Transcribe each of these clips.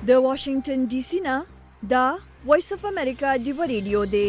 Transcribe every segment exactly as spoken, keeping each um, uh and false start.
د واشنگټن ډي سي نه دا وایس اف امریکا دی ریډیو دی.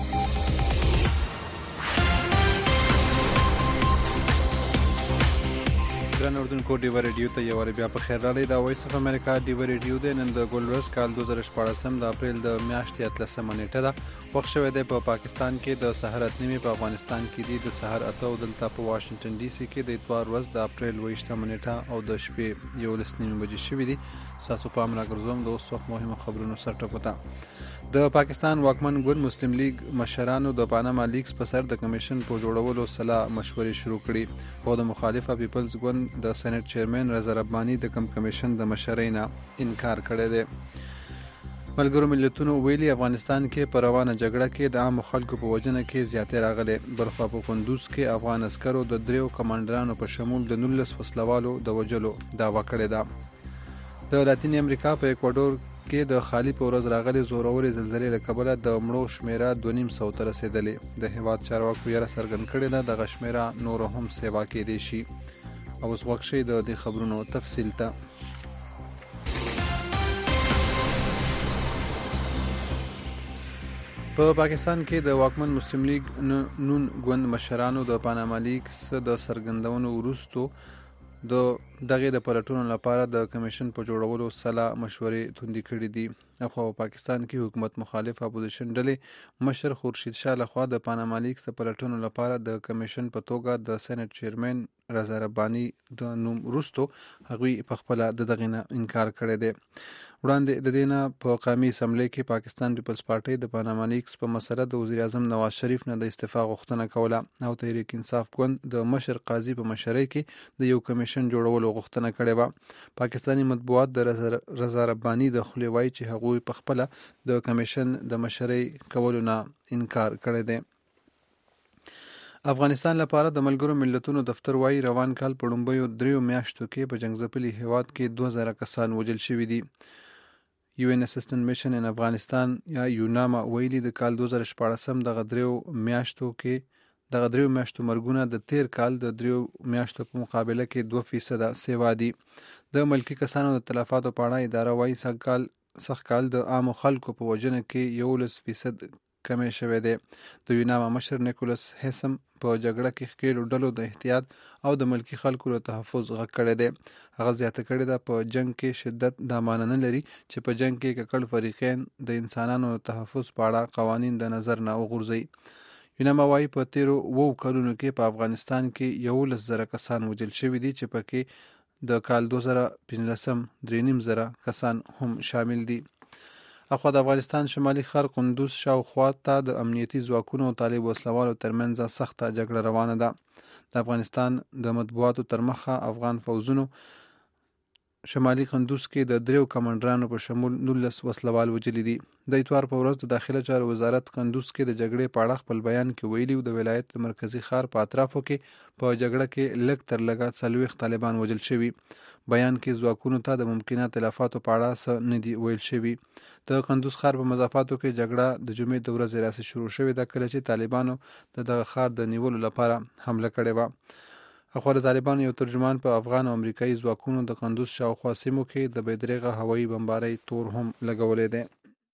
ګران اردوونکو ډیو ریډیو ته یو بیا په خیر راغلی. دا وایس اف امریکا ډیو ریډیو دی. نن د ګل ورځ کال دوه زره شپاړسم د اپریل د میاشتې اتلسمه نیټه ده. وخت شوی دی په پاکستان کې د سحر اته نیمې، په افغانستان کې دی د سحر اته او دلته په واشنگټن ډي سي کې د اتوار ورځ د اپریل اوویشتمه نیټه او د شپې یولس نیمې بجې شوي دي. ستاسو پام راګرځوم د اوس وخت مهمو خبرونو سرټکو ته. د پاکستان واکمن ګوند مسلم لیگ مشرانو د پاناما لیکس په سر د کمیشن په جوړولو سلا مشورې شروع کړي. خو د مخالفه پیپلز ګوند د سېنات چیرمن رضا رباني د کم کمیشن د مشرۍ نه انکار کړی دی. ملګرو ملتونو ویلي افغانستان کې په روانه جګړه کې د عامو خلکو په وژنه کې زیاتې راغلي. بلخوا په کندوز کې افغان عسکرو د دریو کمانډرانو په شمول د نولس وسلوالو د وژلو دعوه کړې ده. د لاتین امریکا په ایکواډور کې د خالی په ورځ راغلي زورورې زلزلې له کبله د مړو شمیره دوه نیم سوو ته رسېدلې. د هېواد چارواکو یره څرګند کړې ده دغه شمیره نوره هم سیوا کېدی شي. او اوس وخت شي د دې خبرونو تفصیل ته. په پاکستان کې د واکمن مسلم لیگ نون ګوند مشرانو د پاناما لیکس د څرګندونو وروستو د دغې د پلټونو لپاره د کمیشن په جوړولو سلا مشورې توندې کړې دي. اخوا په پاکستان کې حکومت مخالف اپوزیشن ډلې مشر خورشید شاه لخوا د پاناما لیکس د پلټونو لپاره د کمیشن په توګه د سېنات چیرمن رضا رباني د نوم وروستو هغوی په خپله د دغې نه انکار کړی دی. وړاندې د دې نه په قومي اسمبلۍ کې پاکستان پیپلز پارټۍ د پاناما لیکس په مسله د وزیر اعظم نواز شریف نه د استعفا غوښتنه کوله او تحریک انصاف ګوند د مشر قاضي په مشرۍ کې د یو کمیشن جوړولو غوښتنه کړې وه. پاکستاني مطبوعات د رضا رباني د خولې وایي چې هغوی په خپله د کمیشن د مشرۍ کولو نه انکار کړی دی. افغانستان لپاره د ملګرو ملتونو دفتر وایي روان کال په لومړیو دریو میاشتو کې په جنګ ځپلي هیواد کې دوه زره کسان وژل شوي دي. یو ان اسسټنټ میشن ان افغانستان یا یوناما ویلي د کال دوه زره شپاړسم دغه دریو میاشتو کې دغه دریو میاشتو مرګونه د تیر کال د دریو میاشتو په مقابله کې دوه فیصده سیوا دي. د ملکي کسانو د تلفاتو په اړه اداره وایي سږ کال سږ کال د عامو خلکو په وژنه کې یولس فیصد کمی شوی دی. د یوناما مشر نیکولس هیسم په جګړه کې ښکېلو ډلو د احتیاط او د ملکي خلکو له تحفظ غږ کړی دی. هغه زیاته کړې ده په جنګ کې شدت دا معنی نه لري چې په جنګ کې ککړ فریقین د انسانانو تحفظ په اړه قوانین د نظر نه وغورځوي. یوناما وایي په تیرو اوو کلونو کې په افغانستان کې یولس زره کسان وژل شوي دي چې پکې د کال دوه زره پنځلسم درې نیم زره کسان هم شامل دي. اخوا د افغانستان شمالي ښار کندوز شاوخوا ته د امنیتي ځواکونو او طالب وسلوالو ترمنځ سخته جګړه روانه ده. د افغانستان د مطبوعاتو تر مخه افغان فوزونو شمالي کندوز کې د دریو کمانډرانو په شمول نولس وسلوال وژلي دي. د اتوار په ورځ د داخله چارو وزارت کندوز کې د جګړې په اړه خپل بیان کې ویلي د ولایت د مرکزي ښار په اطرافو کې په جګړه کې لږ تر لږه څلوېښت طالبان وژل شوي. بیان کې ځواکونو ته د ممکنه تلفاتو په اړه څه نه دي ویل شوي. د کندوز ښار په مضافاتو کې جګړه د جمعې د ورځې راسې شروع شوې ده کله چې طالبانو د دغه ښار د نیولو لپاره حمله کړې وه. اخوا د طالبانو یو ترجمان په افغان او امریکایي ځواکونو د کندوز شاوخوا سیمو کې د بېدریغه هوایي بمبارۍ تور هم لګولی دی.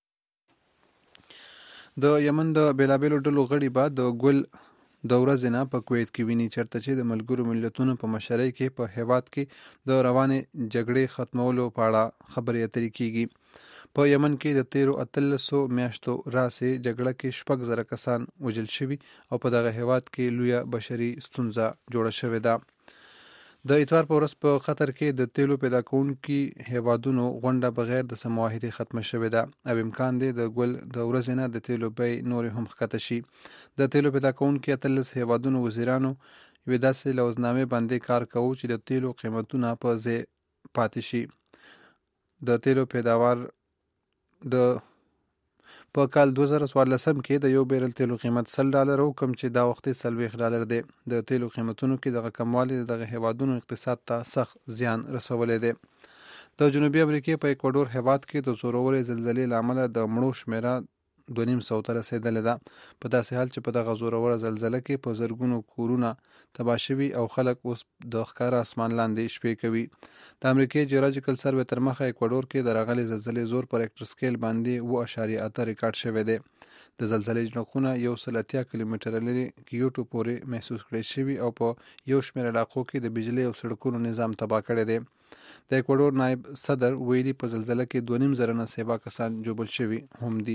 د یمن د بېلابېلو ډلو غړي به د ګل د ورځې نه په کویت کې ویني چېرته چې د ملګرو ملتونو په مشرۍ کې په هېواد کې د روانې جګړې ختمولو په اړه خبرې اترې کېږي. په یمن کې د تیرو اتلسو میاشتو راسې جګړه کې شپږ زره کسان وژل شوي او په دغه هېواد کې لویه بشري ستونزه جوړه شوې ده. د اتوار په ورځ په قطر کې د تیلو پیدا کوونکي هېوادونو غونډه بغیر د څه معاهدې ختمه شوې ده او امکان دی د ګل د ورځې نه د تیلو بیې نورې هم ښکته شي. د تیلو پیدا کوونکي اتلس هېوادونو وزیرانو یوې داسې لوزنامې باندې کار کوو چې د تیلو قیمتونه په ځای پاتې شي. د تیلو پیداوار د په کال دوه زره څوارلسم کې د یو بیرل تیلو قیمت سل ډالر و کوم چې دا وخت څلوېښت ډالر دی. د تیلو قیمتونو کې دغه کموالی دغه هیوادونو اقتصاد ته سخت زیان رسولی دی. د جنوبي امریکې په ایکواډور هیواد کې د زورورې زلزلې له امله د مړو شمیره دوه نیم سوو ته رسېدلې ده، په داسې حال چې په دغه زوروره زلزله کې په زرګونو کورونه تباه شوي او خلک اوس د ښکاره اسمان لاندې شپې کوي. د امریکې جیولوجیکل سروې تر مخه ایکواډور کې د راغلې زلزلې زور پر ریکټر سکیل باندې اوه اعشاریه اته ریکارډ شوی دی. د زلزلې ځواکونه یو سل اتیا کیلومتره لرې کیوټو پورې محسوس کړی شوي او په یو شمېر علاقو کې د بجلي او سړکونو نظام تباه کړی دی. د ایکواډور نایب صدر ویلي په زلزله کې دوه نیم زره نه سیوا کسان ژوبل شوي هم دي.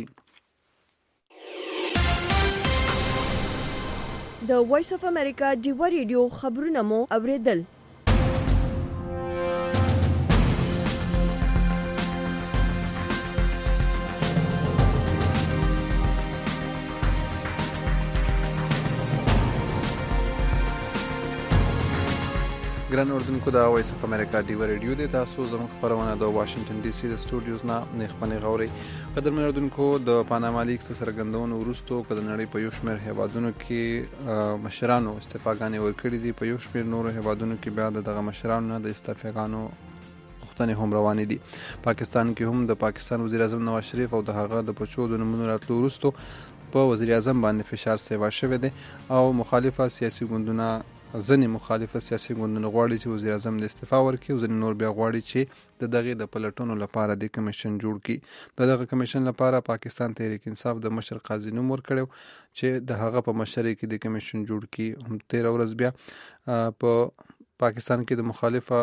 د وایس اف امریکا ډیوه ریډیو خبرونه مو اوریدل. ګران اردوونکو د وایس اف امریکا ډیوه ریډیو دی، تاسو زموږ خپرونه د واشنگټن ډي سي د سټوډیوز نه نیخپنې غوري. قدرمن اردوونکو، د پاناما لیکس څرګندونو وروسته که د نړۍ په یو شمېر هیوادونو کې مشرانو استعفاګانې ورکړي دي، په یو شمېر نورو هیوادونو کې بیا د دغه مشرانو نه د استعفاګانو غوښتنې هم روانې دي. پاکستان کې هم د پاکستان وزیر اعظم نواز شریف او د هغه د بچو د نومونو راتلو وروسته په وزیر اعظم باندې فشار سیوا شوی دی او مخالفه سیاسي ګوندونه ځینې مخالفه سیاسي ګوندونه غواړي چې وزیر اعظم د استعفا ورکړي او ځینې نور بیا غواړي چې د دغې د پلټنو لپاره د کمیشن جوړ کړي. د دغه کمیشن لپاره پاکستان تحریک انصاف د مشر قاضي نوم ورکړی چې د هغه په مشرۍ کې د کمیشن جوړ کړي. هم تېره ورځ بیا په پاکستان کې د مخالفه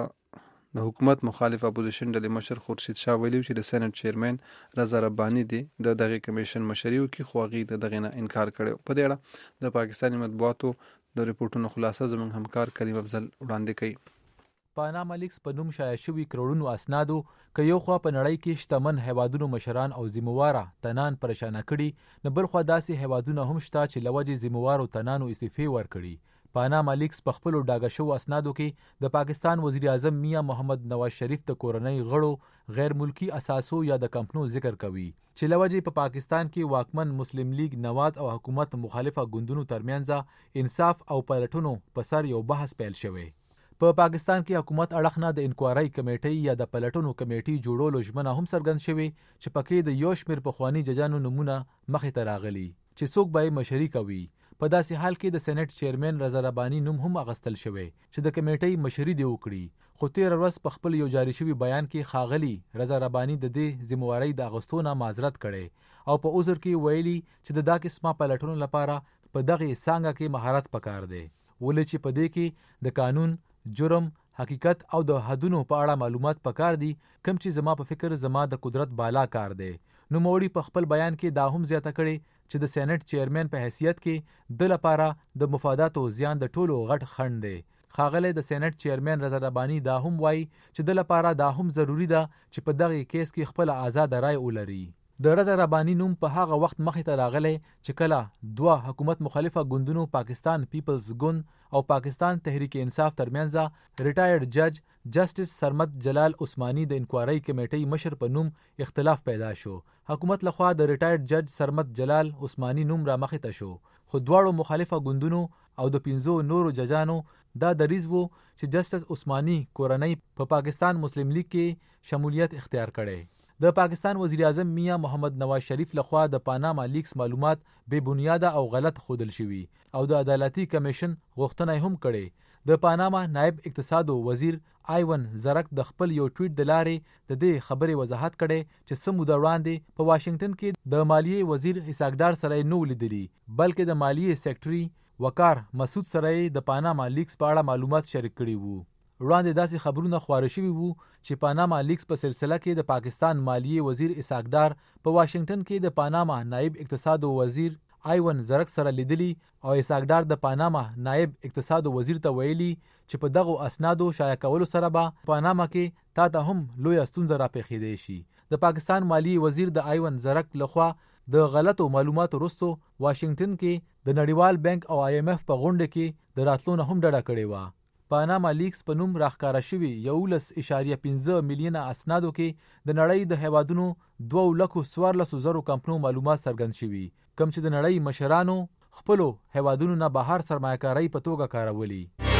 د حکومت مخالف اپوزیشن ډلې مشر خورشید شاه ویلي چې د سېنات چیرمن رضا رباني دی د دغې کمیشن مشري وکړي، خو هغې د دغې نه انکار کړی. په دې اړه د پاکستاني مطبوعاتو د ریپورټونو خلاصه زموږ همکار کریم افضل وړاندې کوي. پاناما لیکس په نوم شایع شوي کروڑونو اسنادو که یو خوا په نړۍ کې شتمن هیوادونو مشران او ذمهواره تنان پریشانه کړي، نه بل خوا داسې هیوادونه هم شته چې له وجې ذمهوارو تنانو استعفې ورکړي. پاناما لیکس په خپلو ډاګه شوو اسنادو کې د پاکستان وزیر اعظم میاں محمد نواز شریف د کورنۍ غړو غیر ملکی اساسو یا د کمپنو ذکر کوي چې له وجې په پاکستان کې واکمن مسلم لیگ نواز او حکومت مخالفه ګوندونو ترمنځ انصاف او پلټنو په سر یو بحث پیل شوی. په پاکستان کې حکومت اړخ نه د انکوایري کمیټې یا د پلټنو کمیټې جوړولو ژمنه هم څرګند شوې چې پکې د یو شمېر پخواني ججانو نومونه مخې ته راغلي چې څوک به یې مشري کوي. په داسې حال کې د سېنات چیرمن رضا رباني نوم هم اغستل شوی چې د کمیټې مشري دی وکړي، خو تېره ورځ په خپل یو جاري شوي بیان کې ښاغلي رضا رباني د دې ذمهوارۍ د اغستو نه معذرت کړی او په عذر کې ویلي چې د دا قسمه پلټنو لپاره په دغې څانګه کې مهارت پکار دی، ولې چې په دې کې د قانون، جرم، حقیقت او د حدونو په اړه معلومات پکار دي، کوم چې زما په فکر زما د قدرت بالا کار دی. نوموړي په خپل بیان کې دا هم زیاته کړې چې د سېنات چیرمن په حیثیت کې د لپاره د مفاداتو زیان د ټولو غټ خنډ دی. ښاغلی د سېنات چیرمن رضا رباني دا هم وایي چې د لپاره دا هم ضروري ده چې په دغه کیس کې خپل آزاد رای ولري. د رضا رباني نوم په هغه وخت مخې ته راغلی چې کله دوه حکومت مخالفه ګوندونو پاکستان پیپلز ګوند او پاکستان تحریک انصاف ترمنځ ریټایرډ جج جسټس سرمد جلال عثماني د انکوایري کمیټې مشر په نوم اختلاف پیدا شو. حکومت لخوا د ریټایرډ جج سرمد جلال عثماني نوم را مخې ته شو، خو دواړو مخالفه ګوندونو او د پنځو نورو ججانو دا دریځ و چې جسټس عثماني کورنۍ په پاکستان مسلم لیگ کې شمولیت اختیار کړي. د پاکستان وزیر اعظم میاں محمد نواز شریف لخوا د پاناما لیکس معلومات بے بنیاده او غلط خودل شوي او د عدالتي کمیشن غوښتنه هم کړي. د پاناما نائب اقتصاد وزیر ایون زرک د خپل یو ټویټ د لارې د دې خبرې وضاحت کړي چې څه موده وړاندې په واشنگټن کې د مالیې وزیر اسحاق سره نو لیدلی، بلکې د مالیې سیکرټري وقار مسعود سره د پاناما لیکس په اړه معلومات شریک کړي وو. وړاندې داسې خبرونه خواره شوي وو چې پاناما لیکس په سلسله کې د پاکستان مالیې وزیر اسحاق ډار په واشنگټن کې د پاناما نائب اقتصاد وزیر ایون زرک سره لیدلی او اسحاق ډار د پاناما نائب اقتصاد وزیر ته ویلي چې په دغو اسنادو شایع کولو سره به پاناما کې تا ته هم لویه ستونزه راپېښېدی شي. د پاکستان مالیې وزیر د ایون زرک لخوا د غلطو معلوماتو وروسته واشنگټن کې د نړیوال بانک او آی ایم ایف په غونډه کې د راتلو نه هم ډډه کړې وه. پاناما لیکس په نوم راښکاره شوي یولس اشاریه پنځه میلیونه اسنادو کې د نړۍ د هیوادونو دوه لکو څوارلسو زرو کمپنو معلومات څرګند شوي، کوم چې د نړۍ مشرانو خپلو هیوادونو نه بهر سرمایه‌کارۍ په توګه کارولي.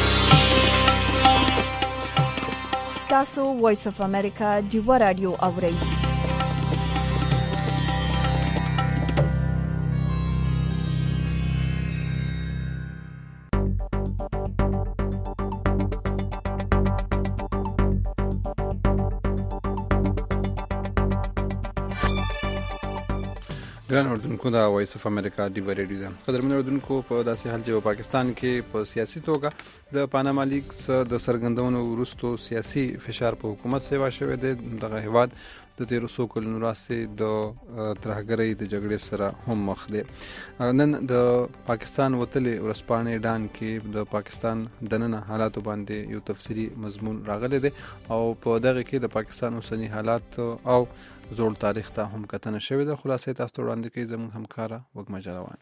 تاسو وایس اف امریکا ډیوه رادیو اورئ. ګران اردوونکو دا وایس اف امریکا ډیو ریډیو ده. قدرمن اردوونکو په داسې حال چې په پاکستان کې په سیاسي توګه د پاناما لیک د سرګندونو وروستو سیاسي فشار په حکومت سیوا شوی دی. دغه هیواد د تیرو څو کلونو راهیسې د ترهګرۍ د جګړې سره هم مخ دی. نن د پاکستان وتلې ورځپاڼې ډان کې د پاکستان دننه حالاتو باندې یو تفصیلي مضمون راغلی دی او په دغه کې د پاکستان اوسنی حالات او زوړ تاریخ ته هم کتنه شوې ده. خلاصې تاسو ته وړاندې کوي زموږ همکاره وږمه جلوان.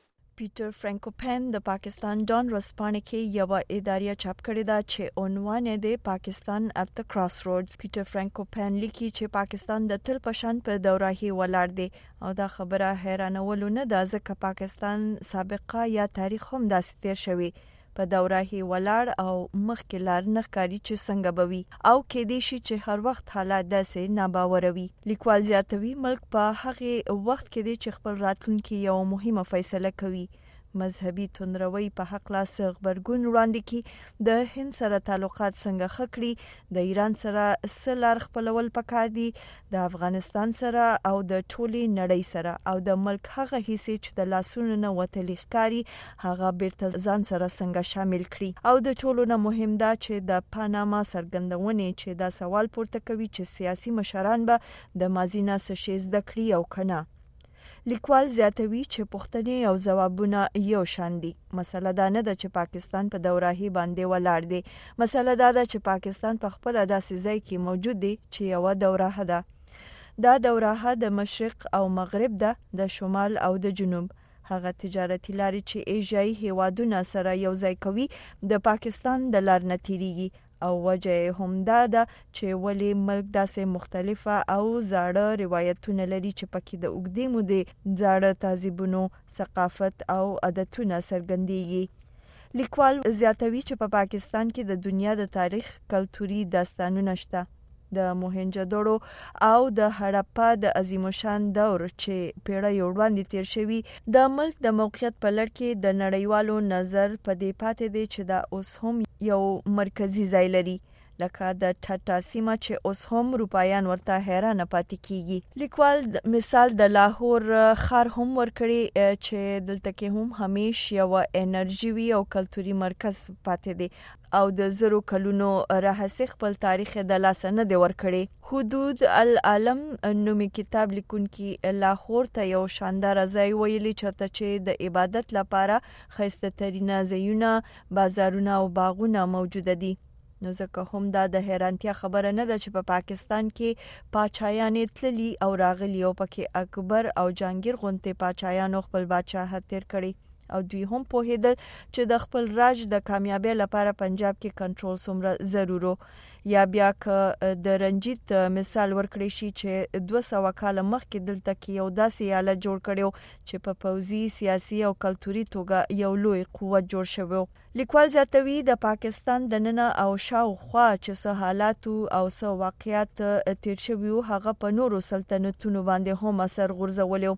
پیټر فرانکوپن د پاکستان ډان ورځپاڼې کې یو اداریه چاپ کړې ده چې عنوان یې دی پاکستان at the crossroads. پیټر فرانکوپن لیکي چې پاکستان د تل پشان په دورهي ولاړ دی او دا خبره حیرانولو نه ده ځکه پاکستان سابقه یا تاریخ هم داسې تیر شوی په دورهي ولاړ او مخکې لار نه ښکاري چې څنګه به وي او کېدای شي چې هر وخت حالات داسې ناباوره وي. لیکوال زیاتوي ملک په هغه وخت کې دی چې خپل راتلونکي یو مهمه فیصله کوي. مذهبي توندروي په حق لاس خبرګون وړاندې کی د هند سره تعلقات څنګه خکړي، د ایران سره سلار خپلول پکار دي، د افغانستان سره او د ټولي نړۍ سره او د ملک هغه حصے چې د لاسونو نه وتلی ښکاري هغه بیرته ځان سره څنګه شامل کړي. او د ټولو نه مهم دا چې د پاناما سرګندونې چې دا سوال پورته کوي چې سیاسي مشران به د ماضي نه څه شی زده کړي او کنه. لیکوال زیاتوي چې پوښتنې او ځوابونه یو شان دي. مسله دا نه ده چې پاکستان په دورهي باندې ولاړ دی، مسله دا ده چې پاکستان په خپل داسې ځای کې موجود دی چې یو دوره ده. دا دوره د مشرق او مغرب ده، د شمال او د جنوب. هغه تجارتي لارې چې ایشیايي هیوادونه سره یو ځای کوي د پاکستان د لار نه تیریږي او وجه هم دا ده چې ولی ملک داسې مختلفه او زاړه روایتونه لري چې پکې د اوږدې مودې زاړه تهذیبونو، ثقافت او عادتونه څرګندېږي. لیکوال زیاتوي چې په پاکستان کې د دنیا د تاریخ کلتوري داستانونه شته. د موهنجدوړو او د هړپا د عظیمشان دور چې پیړۍ وړاندې تیر شوی د ملک د موقعیت په لړ کې د نړیوالو نظر په دې پاتې دی چې دا اوس هم یو مرکزی ځای لري لکه د ټاټا سیمه چې اوس هم روپایان ورته حیرانه پاتې کیږي. لیکوال مثال د لاهور ښار هم ورکړي چې دلته کې هم همیش یو انرژي وی او کلتوري مرکز پاتې دی او د زرو کلونو راهسې خپل تاریخ د لاسه نه دی ورکړي. حدود العالم نومي کتاب لیکونکي لاهور ته یو شاندار ځای ویلي چرته چې د عبادت لپاره ښایسته ترینه ځایونه، بازارونه او باغونه موجود دي. نو ځکه هم دا د حیرانتیا خبره نه ده چې په پا پاکستان کې پاچایانې تللی او راغلی او پکې اکبر او جهانگیر غونتې پاچایانو خپل بادشاهت تیر کړي او دوی هم پوهیدل چې د خپل راج د کامیابی لپاره پنجاب کې کنټرول څومره ضرورو. یا بیا که د رنجیت مثال ورکړی شي چې دوه سوه کاله مخکې دلته کې یو داسې ایالت جوړ کړی چې په پوځي، سیاسي او کلتوري توګه یو لوی قوت جوړ شوی. لیکوال زیاتوي د پاکستان د ننه او شاوخوا چې څه حالات او څه واقعیات تیر شوي هغه په نورو سلطنتونو باندې هم اثر غورځولی.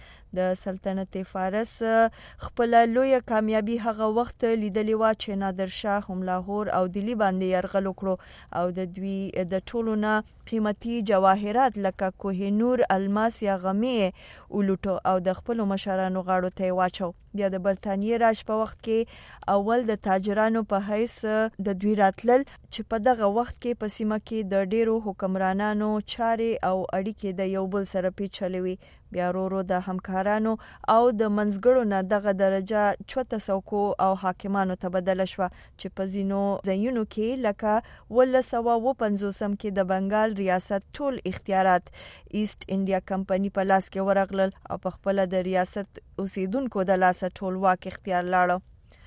د سلطنت فارس خپل لوی کامیابی هغه وخت لیدلی و چې نادر شاه هم لاهور او دلی باندې یرغل وکړو او د دوی د ټولو نه قیمتي جواهرات لکه کوه نور، الماس یا غمې ولوټو او د خپل مشرانو غاړو ته واچو. بیا د برتانیې راج په وخت کې اول د تاجرانو په حیث د دوی راتلل چې په دغه وخت کې په سیمه کې د ډیرو حکمرانانو چارې او اړیکې د یو بل سره پیچلې وي. بیا ورو د همکارانو او د منځګړو نه دغه درجه چوته سوکو او حاکمانو ته بدله شوه چې په ځینو ځایونو کې لکه ولس سوه اوه پنځوسم کې د بنګال ریاست ټول اختیارات ایست انډیا کمپنی په لاس کې ورغلل او په خپل د ریاست اوسیدونکو د لاس ټول واک اختیار لاړو.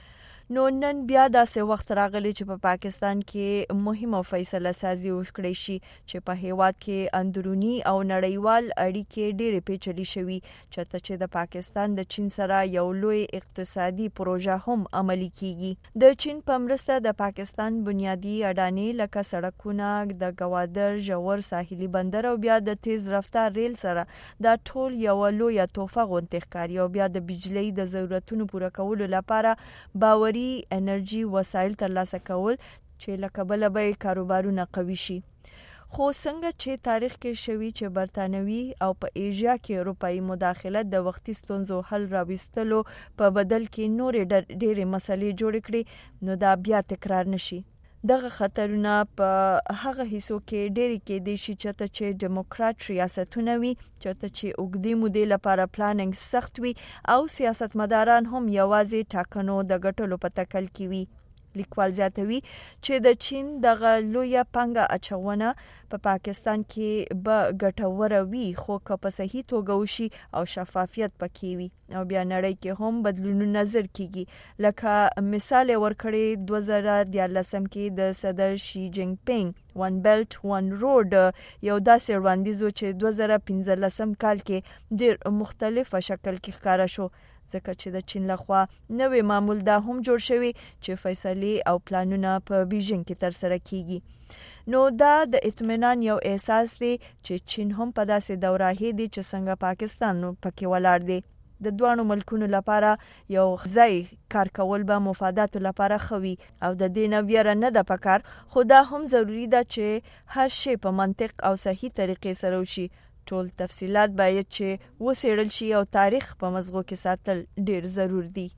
نو نن بیا داسې وخت راغلی چې په پاکستان کې مهمه فیصله سازي وکړی شي چې په هیواد کې اندرونی او نړیوال اړیکې ډېرې پیچلې شوي چېرته چې د پاکستان د چین سره یو لوی اقتصادي پروژه هم عملي کیږي. د چین په مرسته د پاکستان بنیادی اډانې لکه سړکونه، د ګوادر ژور ساحلي بندر او بیا د تیز رفتار ریل سره دا ټول یو لوی تحفه غونډه ښکاري او بیا د بجلی د ضرورتونو پوره کولو لپاره باوري انرژي وسایل ترلاسه کول چې لکه بل به کاروبارونه قوي شي. خو څنګه چې تاریخ کې شوی چې برتانوي او په ایشیا کې اروپאי مداخلت د وختي ستونزو حل راوستلو په بدل کې نورې ډېرې مسلې جوړ کړي نو دا بیا تکرار نشي. دغه خطرونه په هغه حصو کې ډېری کې دي چې چې ډیموکرات ریاستونه وي چې چې اوږدې مودې لپاره پلانینګ سخت وي او سیاستمداران هم یوازې ټاکنو د ګټلو په تکل کې وي. لیکوال زیاتوي چې د چین دغه لویه پانګه اچونه په پا پاکستان کې به ګټوره وي خو که په صحیح توګه وشي او شفافیت پکې وي او بیا نړۍ کې هم بدلونونه نظر کیږي. لکه مثال ورکړی دوه زره دیارلسم کې د صدر شي جینګ پینګ ون بیلټ ون روډ یو داسې وړاندیز چې دوه زره پنځلسم کال کې ډېر مختلفه شکل کې ښکاره شو ځکه چې د چین لخوا نوې معمول دا هم جوړ شوی چې فیصلې او پلانونه په بیجینګ کې تر سره کیږي. نو دا د اطمینان یو احساس دی چې چین هم په داسې دوره هي دی چې څنګه پاکستان پکې ولاړ دی. د دوانو ملکونو لپاره یو ځای کار کول به مفاداتو لپاره خوي او د دې نه ویره نه ده پکار خو دا هم ضروری ده چې هر شی په منطق او صحیح طریقې سره وشي. ټول تفصيلات باید چې وڅېړل شي او تاریخ په مزغو کې ساتل ډیر ضرور دي.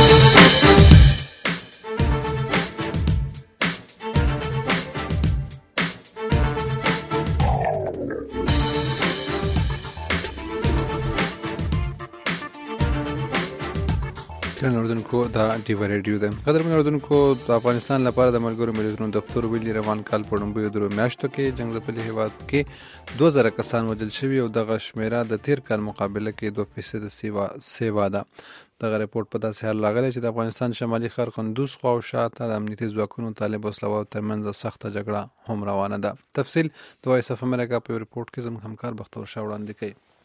ترن اردوونکو دا ډیو ریډیو ده. قدرمن اردوونکو د افغانستان لپاره د ملګرو ملتونو دفتر ویلي روان کال په لومړیو درو میاشتو کې جنګ ځپلي هیواد کې دوه زره کسان وژل شوي او دغه شمیره د تیر کال مقابله کې دوه فیصد سیوا ده. دغه رپورټ په داسې حال راغلی چې د افغانستان شمالي ښار قندوز خوا او شاته د امنیتي ځواکونو طالب وسلوالو ترمنځ سخته جګړه هم روانه ده. تفصیل د وایس اف امریکا په رپورټ کې زموږ همکار بختور شاه وړاندې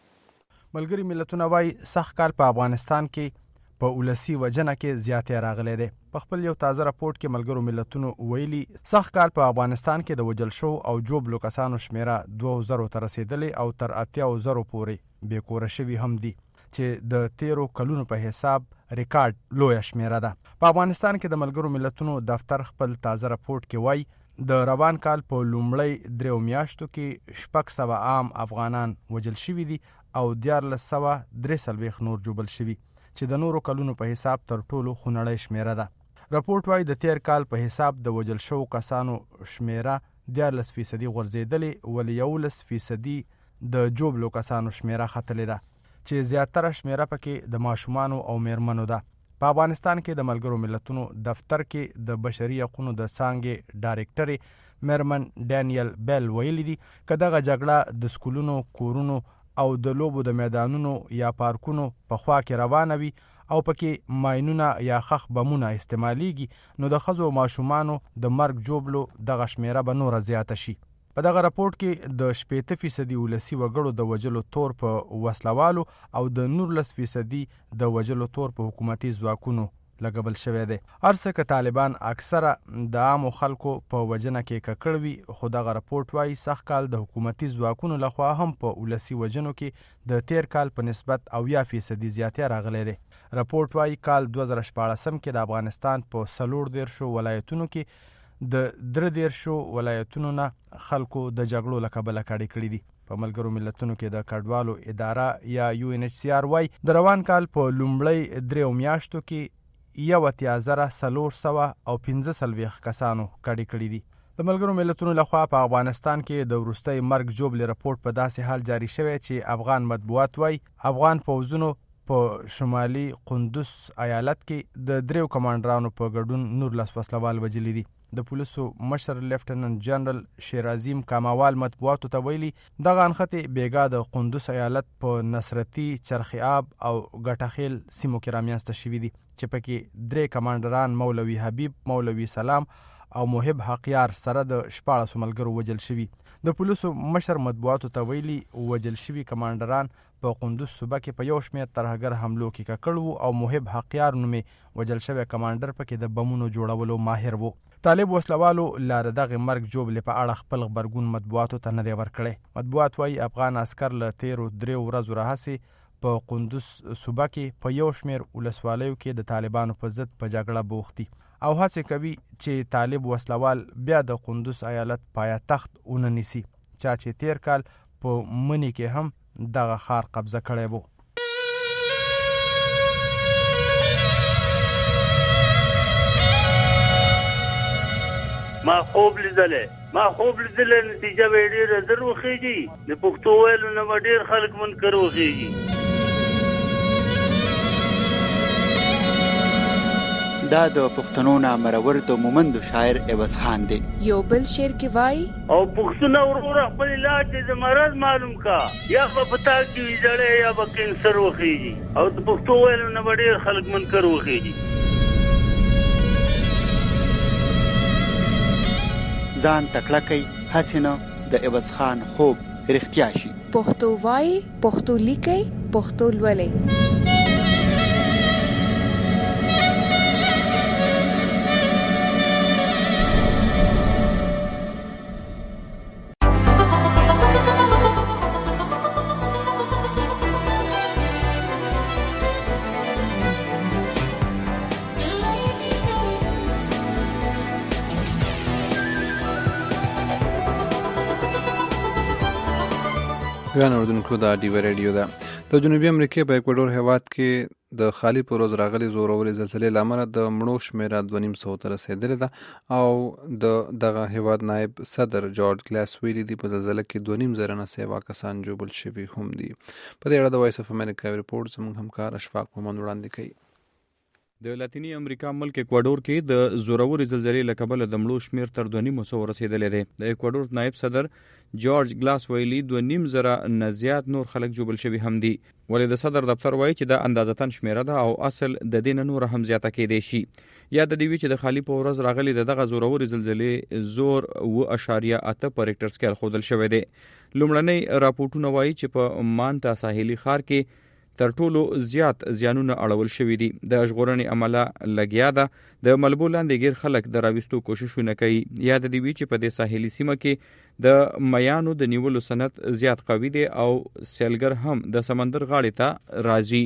کوي. ملګري ملتونه وايي سخت کال په افغانستان کې په ولسی وجنه کې زیاتې راغلي دي. په خپل یو تازه راپورټ کې ملګرو ملتونو ویلي سخت کال په افغانستان کې د وجل شو او جوبلو کسانو شمیره دوه زره ته رسیدلې او تر اتیا زره پورې بې کوره شوي هم دي چې د تیرو کلونو په حساب ریکارډ لویه شمیره ده. په افغانستان کې د ملګرو ملتونو دفتر خپل تازه راپورټ کې وایي د روان کال په لومړی دریو میاشتو کې شپږ سوه عام افغانان وجل شوي دي او دیارلس سوه درې څلوېښت نور جوبل شوي چې د نورو کلونو په حساب تر ټولو خونړۍ شمیره ده. راپورټ وايي د تیر کال په حساب د وجل شو کسانو شمیره دیارلس فیصدي غورځېدلې ولې یولس فیصدي د جوبلو کسانو شمیره ختلې ده چې زیاتره شمیره پکې د ماشومانو او میرمنو ده. په افغانستان کې د ملګرو ملتونو دفتر کې د بشري حقوقو د څانګې ډایرکټرې میرمن ډانیل بیل ویلي دي که دغه جګړه د سکولونو کورونو او د لوبو د میدانونو یا پارکونو په خوا کې روانه وي او پکې ماینونه یا خخ بمونه استعمالیږي نو د ښځو او ماشومانو د مرګ جوبلو دغه شمیره به نوره زیاته شي. په دغه راپورټ کې د شپېته فیصدي ولسي وګړو د وجلو تور په وسلوالو او د نورلس فیصدي د وجلو تور په حکومتي ځواکونو لګبل شوی دی. هرڅه که طالبان اکثره د عامو خلکو په وجنه کې ککړ وي خو دغه راپورټ وایي سخت کال د حکومتي ځواکونو لخوا هم په ولسي وجنو کې د تیر کال په نسبت اویا فیصدي زیاتې راغلی دی. راپورټ وایي کال دوه زره شپاړسم کې د افغانستان په څلور دیرشو ولایتونو کې د درې دیرشو ولایتونو نه خلکو د جګړو له کبله کډې کړي دي. په ملګرو ملتونو کې د کډوالو اداره یا یو ان ایچ سی آر وایي د روان کال په لومړی دریو میاشتو کې یو اتیا زره څلور سوه او پنځه څلوېښت کسانو کډې کړي دي. د ملګرو ملتونو لخوا په افغانستان کې د وروستۍ مرګ جوبلې راپورټ په داسې حال جاری شوی چې افغان مطبوعات وایي افغان پوځونو په شمالي قندوز ایالت کې د دریو کمانډرانو په ګډون نورلس وسلوال وژلي دي. د پولیسو مشر لیفټننټ جنرال شیر عظیم کاموال مطبوعاتو ته ویلي دغه انخته بیګا د قندوز ایالت په نصرتي چرخی آب او ګټخیل سیمو کې رامنځته شوي دي چې پکې درې کمانډران مولوي حبیب، مولوي سلام او محب حقیار سره د شپاړسو ملګرو وجل شوي. د پولیسو مشر مطبوعاتو ته ویلي وجل شوي کمانډران په قندوز صوبه کې په یو شمېر ترهګر حملو کې ککړ وو او محب حقیار نومې وجل شوی کمانډر پکې د بمونو جوړولو ماهر وو. طالب وسلوالو لاره دغه مرګ جوبلې په اړه خپل غبرګون مطبوعاتو ته نه دی ورکړی. مطبوعات وایي افغان عسکر له تیرو دریو ورځو راهیسې په قندوز صوبه کې په یو شمېر ولسوالیو کې د طالبانو په ضد په جګړه بوخت دي او هڅې کوي چې طالب وسلوال بیا د قندوز ایالت پایتخت ونه نیسي. چا چې تیر کال په منی کې هم دغه ښار قبضه کړی و. ما خوب لیدلې ما خوب لیدلې نتیجه به ډېره زر وخېږي. د پښتو ویلو نه به ډېر خلک منکر وخېږي. دا د پښتنو نه مرور د مومندو شاعر عوض خان دی. یو بل شعر کې وای او پښتون وروره خپل علاج د مرض معلوم کا یا په پتا کې ویځړې یا به کینسر وخېږي او د پښتو ویلو نه به ډېر خلک منکر وخېږي. ځان تکړه کوي هسې نه د عوض خان خوب رښتیا شي. پښتو وای پښتو لیکي پښتو لولئ. ګران اردوونکو دا ډیوه ریډیو ده. د جنوبي امریکې په اکوادور هیواد کې د خالي په ورځ راغلي زورورې زلزلې له امله د مړو شمېره دوه نیم سوو ته رسېدلې ده او د دغه هیواد نایب صدر جورج ګلاس ویلي دي په زلزله کې دوه نیم زره نه سیوا کسان ژوبل شوي هم دي. په دې اړه د وایس اف امریکا ریپورټ زموږ همکار اشفاق مومند وړاندې کوي. د لاتینی امریکا ملک اکوادور کې د زورورې زلزلې له کبله د مړو شمېر تر دوه نیم سوو رسېدلی دی. د اکوادور نایب صدر جورج ګلاس ویلي دوه نیم زره نه زیات نور خلک ژوبل شوي هم دي. ولې د صدر دفتر وایي چې دا اندازتاً شمېره ده او اصل د دې نه نوره هم زیاته کېدی شي. یا د دې وي چې د خالي په ورځ راغلي د دغه زورورې زلزلې زور اوه اعشاریه اته په ریکټر سکیل ښودل شوی دی. لومړنۍ راپورټونه وایي چې په مانټا ساحلي ښار کې تر ټولو زیات زیانونه اړول شوي دي. د ژغورنې عمله لګیا ده. د ملبو لاندې ګیر خلک د راویستو کوششونه کوي. یا د دې وي چې په دې ساحلي سیمه کې د میانو د نیولو سند زیات قوي دی او سیلګر هم د سمندر غاړې ته راځي.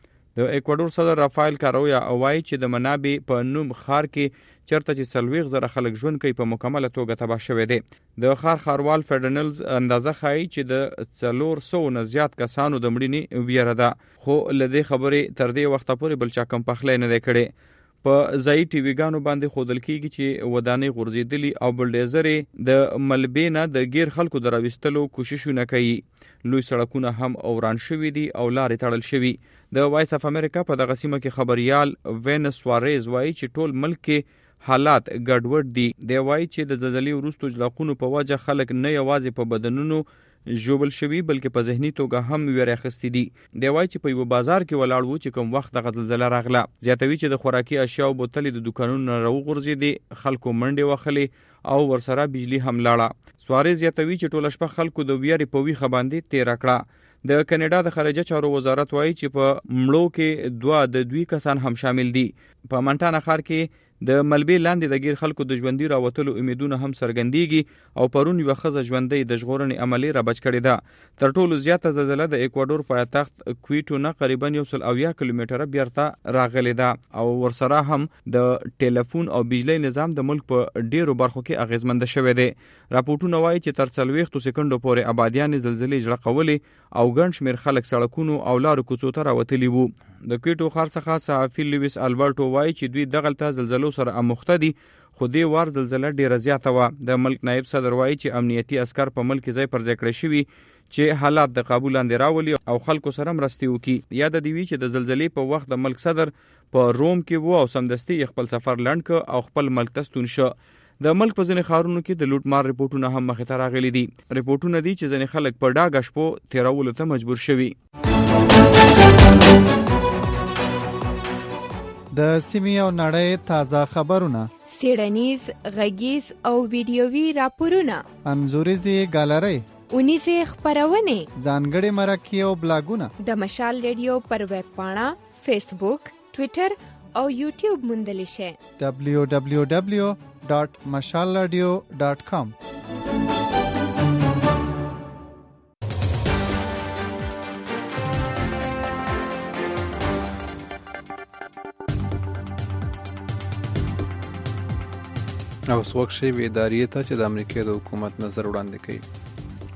د اکوادور صدر رافایل کارویا وایي چې د منابع په نوم ښار کې چرته چې څلوېښت زره خلک ژوند کوي په مکمله توګه تباه شوی دی. د ښار ښاروال فیډرنلز اندازه ښایي چې د څلور سوو نه زیات کسانو د مړینې ویره ده. خو له دې خبرې تر دې وخته پورې بل چا کم پخلی نه دی کړی. په ځایي ټي ویګانو باندې ښودل کېږي چې ودانۍ غورځېدلي او بلډیزرې د ملبې نه د ګیر خلکو د راویستلو کوششونه کوي. لوی سړکونه هم اوران شوي دي او لارې تړل شوي. د وایس اف امریکا په دغه سیمه کې خبریال وینس سوارز وایي چې ټول ملک کې حالات ګډوډ دي. دی وایي چې د زلزلې وروستو جلاقونو په وجه خلک نه یوازې په بدنونو ژوبل شوي بلکې په ذهني توګه هم ویره اخیستې دي. دی وایي چې په یوه بازار کې ولاړ و چې کوم وخت دغه زلزله راغله. زیاتوي چې د خوراکي اشیاو بوتلې د دوکانونو نه راوغورځېدې، خلکو منډې وهلې او ورسره بجلی هم لاړه. سوارز زیاتوي چې ټوله شپه خلکو د ویرې په ویښه باندې تېره کړه. د کینیډا د خارجه چارو وزارت وایي چې په مړو کې دوه د دوی کسان هم شامل دي. په منټانا ښار کې د ملبې لاندې د ګیر خلکو د ژوندي راوتلو امیدونه هم څرګندېږي او پرون یوه ښځه ژوندۍ د ژغورنې عملې رابچ کړې ده. تر ټولو زیاته زلزله د اکوادور پایتخت کویټو نه قریبا یو سل اویا کیلومتره بیرته راغلې ده او ورسره هم د ټیلیفون او بجلی نظام د ملک په ډیرو برخو کې اغیزمنده شوی دی. راپورټونه وایي چې تر څلوېښتو سکندو پورې آبادیانې زلزلې جړقولې او ګڼ شمېر خلک سړکونو او لارو کوڅو ته راوتلي وو. د کویټو ښار څخه صحافي لویس البرټو وایي چې دوی دغلته زلزلو سره اموخته دي خو دې وار زلزله ډیره زیاته وه. د ملک نایب صدر وایي چې امنیتي اسکر په ملک ځای پر ځای کړی شوي چې حالات د قابو لاندې راولي او خلکو سره مرستې وکړي. یا د دې وي چې د زلزلې په وخت د ملک صدر په روم کې وو او سمدستي خپل سفر لنډ کړ او خپل ملک ته ستون شه. د ملک په ځینې ښارونو کې د لوټ مار ریپورټونه هم مخې ته راغلي دي. ریپورټونه دي چې ځینې خلک په ډاګه شپو تېرولو ته مجبور شوي. د سیمې او نړۍ تازه خبرونه، څېړنیز، غږیز او ویډیوي راپورونه، انځوریزې ګالرۍ، اونیزې خپرونې، ځانګړې مرکې او بلاګونه د مشال ریډیو پر ویب پاڼه، فیسبوک، ټویټر او یوټیوب موندلی شئ. دبلیو دبلیو دبلیو ډاټ مشال رادیو ډاټ کام. او سوک شوی ادارې ته چې د امریکا د حکومت نظر وړاندې کوي.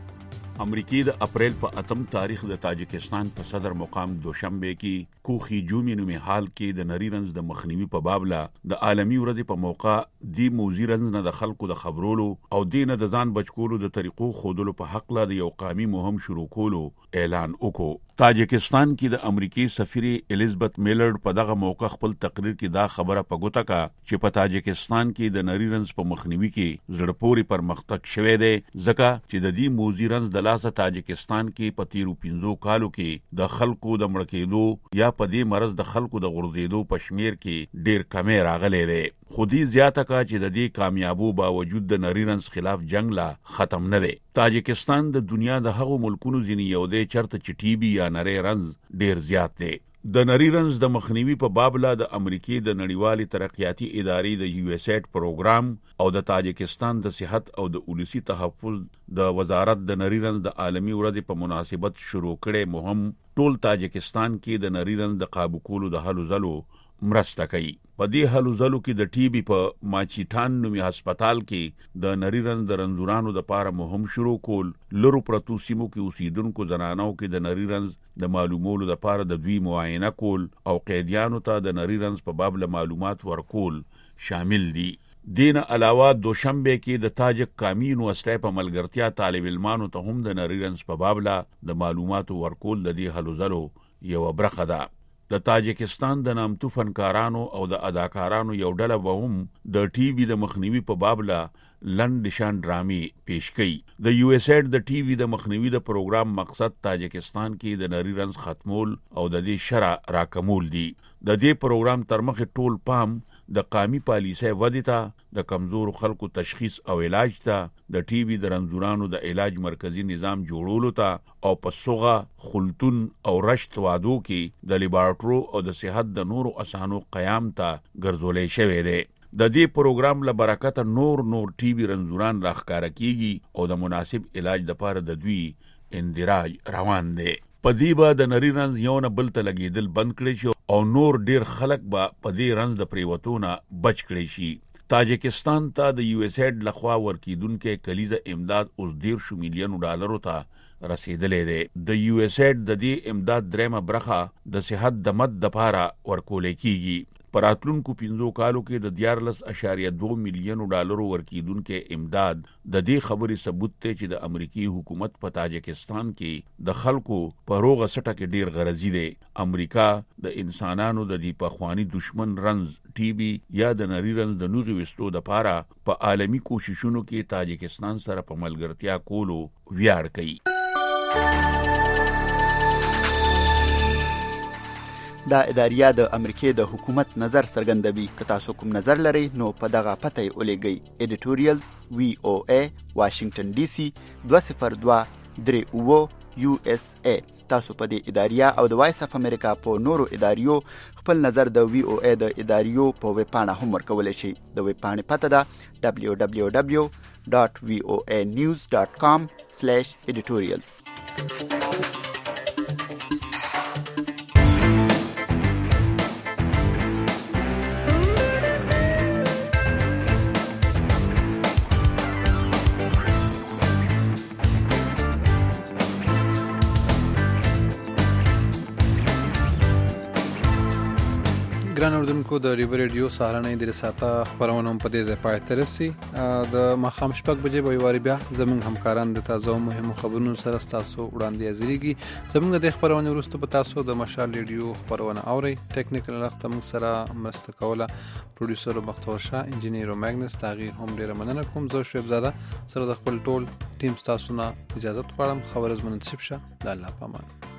امریکای د اپریل په اتم تاریخ د تاجکستان په صدر مقام دوشنبه کې کوخي جومي نومي حال کې د نری رنځ د مخنیوي په باب لا د عالمي ورځې په موقع دی موزي رنځ نه د خلکو د خبرولو او دینه د ځان بچکولو د طریقو خودلو په حق لا د یو قومي مهم شروع کولو اعلان وکړو. تاجکستان کې د امریکای سفیر الیزابت میلرډ په دغه موقع خپل تقریر کې دا خبره په ګوته کا چې په تاجکستان کې د نری رنځ په مخنیوي کې زړپوري پرمختګ شوه دی ځکه چې د دې موزي رنځ د لاسه تاجکستان کې په تیرو پنځو کالو کې د خلکو د مړ کېدو یا په دې مرض د خلکو د غورځېدو په شمیر کې ډیر کمی راغلی دی. خو دې زیاته کا چې د دې کامیابو باوجود د نری رنځ خلاف جنگ لا ختم نه دی. تاجکستان د دنیا د هغو ملکونو ځینې یو دی چرته چې ټي بي یا نری رنځ ډیر زیات دی. د نری رنځ د مخنیوي په باب لا د امریکای د نړیوالې ترقیاتي ادارې د یو اس ایډ پروګرام او د تاجکستان د صحت او د اولسي تحفظ د وزارت د نری رنځ د عالمي ورځې په مناسبت شروع کړي مهم ټول تاجکستان کې د نری رنځ د قابو کولو د هلو ځلو مرسته کوي. په دې هلو ځلو کې د ټي بي په ماچیټان نومي هسپتال کې د نری رنځ د رنځورانو د پاره مهم شروع کول، لرو پرتو سیمو کې اوسیدونکو زنانو کې د نری رنځ د معلومولو د پاره د دوی معاینه کول او قیدیانو ته د نری رنځ په باب له معلومات ورکول شامل دي. دین علاوه دوشنبه کې د تاجک کامینو اسلحه په ملګرتیا طالب علمانو ته هم د نری رنځ په باب له د معلوماتو ورکول د دې هلو ځلو یو برخه ده. د تاجکستان د نامتو فنکارانو او د اداکارانو یو ډله به هم د ټي بي د مخنیوي په باب لا لنډ نشان ډرامې پیش کړي. د یو اس ایډ د ټي بي د مخنیوي د پروګرام مقصد تاجکستان کې د نری رنځ ختمول او د دې شرع راکمول دي. د دې پروګرام تر مخه ټول پام د قومي پالیسۍ ودې ته، د کمزورو خلکو تشخیص او علاج ته، د ټي بي د رنځورانو د علاج مرکزی نظام جوړولو ته او په سوغه خلتون او رشت وادو کې د لیبارټرو او د صحت د نورو اسانو قیام ته ګرځولې شوې ده. د دې پروګرام له برکته نور نور ټي بي رنځوران راښکاره کیږي او د مناسب علاج لپاره د دوی اندراج روان دی. په دې به د نری رنځ یو نه بل ته لګېدل بند کړي شي او نور ډیر خلک به په دې رنځ د پریوتونه بچ کړي شي. تاجکستان ته د یو اس ایډ لخوا ورکیدونکې کلیزه امداد اوس ډیر شو میلیونو ډالرو ته رسیدلې ده. د یو اس ایډ د دې امداد دریمه برخه د صحت د مد د پاره ورکول کیږي. پر اتلونکو پنځو کالو کې د دیارلس اشاریه دو میلیونو ډالرو ورکیدونکې امداد د دې خبرې ثبوت دی چې د امریکای حکومت په تاجکستان کې د خلکو په روغه سټه کې ډیر غرضی دی. امریکا د انسانانو د دې پخوانی دشمن رنځ ټي بي یا د نری رنځ د نوغي وستو د پاره په پا عالمی کوششونو کې تاجکستان سره په ملګرتیا کولو ویاړ کوي. دا اداریه د امریکای د حکومت نظر څرګندوي. که تاسو کوم نظر لرئ نو په دغه پته یې ولېږئ. ایډیټوریل وی او ای واشنگټن ډي سي دوه صفر دوه درې اوه یو اس ای. تاسو په دې اداریه او د وایس اف امریکا په نورو اداریو خپل نظر د وی او ای د اداریو په ویب پاڼه هم ورکولی شئ. د ویب پاڼې پته ده دبلیو دبلیو دبلیو ډاټ وی او ای نیوز ډاټ کام سلیش ایډیټوریلز. ګران اردوونکو د ریو ریډیو سهارنۍ د ساته خبرونه هم په دې ځای پای ته رسي. د ماښام شپږ بجې به یوارې بیا زموږ همکاران د تازه او مهمو خبرونو سره ستاسو وړاندې حاضرېږي. زموږ د خبرونې وروسته به تاسو د مشال ریډیو خبرونه اورئ. ټیکنیکل اړخ ته موږ سره مرسته کوله پروډیوسر بختور شاه، انجینیر میګنس. د هغې هم ډېره مننه کوم. زه شعیب زاده سره د خپل ټول ټیم ستاسو نه اجازت غواړم. خبر از منصف شه. د الله په امان.